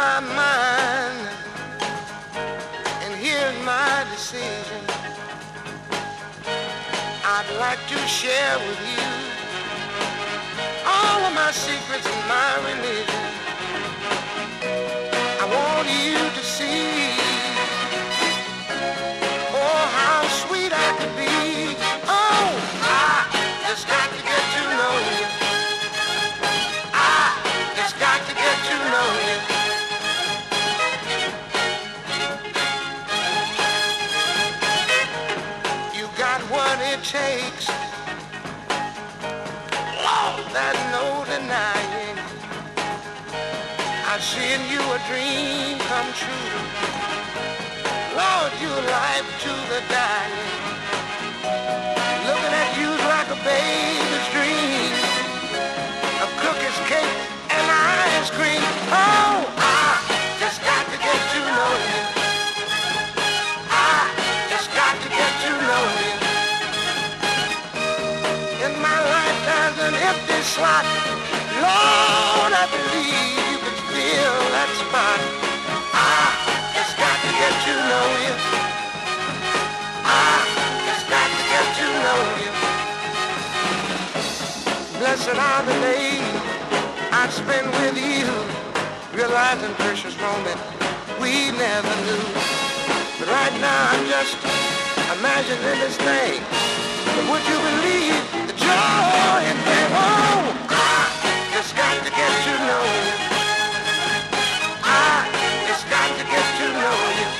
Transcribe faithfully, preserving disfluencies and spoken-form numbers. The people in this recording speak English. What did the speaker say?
my mind, and here's my decision. I'd like to share with you all of my secrets and my religion. I want you to see, oh, how sweet I could be. Oh, I just got to get to know you. I just got to get to know you. You got what it takes, Lord, there's no denying. I've seen you a dream come true. Lord, you're life to the dying. Looking at you's like a baby's dream of cookies, cake, and ice cream. Oh, I just got to get to know you. I just got to get to know you. In my life there's an empty slot. Lord, I believe you can fill that spot. I just got to get to know you. I just got to get to know you. Blessed are the days I'd spend with you, realizing precious moments we never knew. But right now I'm just imagining this thing. But would you believe